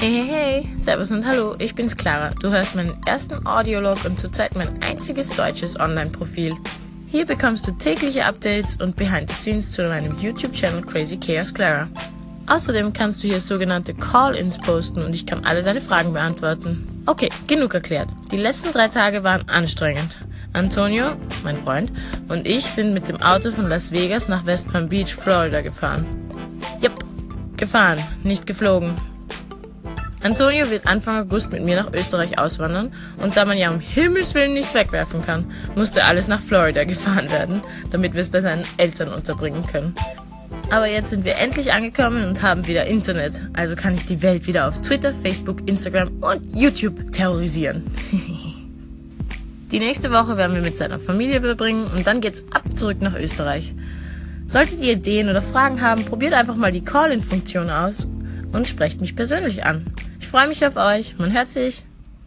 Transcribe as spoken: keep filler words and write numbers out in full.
Hey, hey, hey, servus und hallo, ich bin's Clara. Du hörst meinen ersten Audiolog und zurzeit mein einziges deutsches Online-Profil. Hier bekommst du tägliche Updates und Behind the Scenes zu meinem YouTube-Channel Crazy Chaos Clara. Außerdem kannst du hier sogenannte Call-ins posten und ich kann alle deine Fragen beantworten. Okay, genug erklärt. Die letzten drei Tage waren anstrengend. Antonio, mein Freund, und ich sind mit dem Auto von Las Vegas nach West Palm Beach, Florida gefahren. Jupp, gefahren, nicht geflogen. Antonio wird Anfang August mit mir nach Österreich auswandern und da man ja um Himmels Willen nichts wegwerfen kann, musste alles nach Florida gefahren werden, damit wir es bei seinen Eltern unterbringen können. Aber jetzt sind wir endlich angekommen und haben wieder Internet, also kann ich die Welt wieder auf Twitter, Facebook, Instagram und YouTube terrorisieren. Die nächste Woche werden wir mit seiner Familie verbringen und dann geht's ab zurück nach Österreich. Solltet ihr Ideen oder Fragen haben, probiert einfach mal die Call-in-Funktion aus und sprecht mich persönlich an. Ich freue mich auf euch. Man hört sich.